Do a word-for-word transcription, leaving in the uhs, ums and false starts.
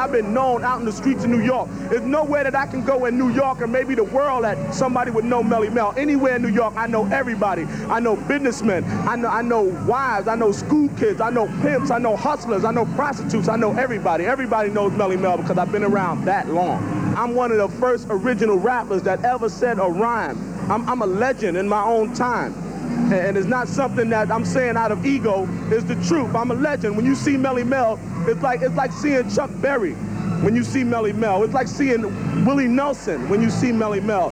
I've been known out in the streets of New York. There's nowhere that I can go in New York or maybe the world that somebody would know Melle Mel. Anywhere in New York, I know everybody. I know businessmen. I know, I know wives. I know school kids. I know pimps. I know hustlers. I know prostitutes. I know everybody. Everybody knows Melle Mel because I've been around that long. I'm one of the first original rappers that ever said a rhyme. I'm, I'm a legend in my own time. And it's not something that I'm saying out of ego. It's the truth. I'm a legend. When you see Melle Mel, it's like, it's like seeing Chuck Berry when you see Melle Mel. It's like seeing Willie Nelson when you see Melle Mel.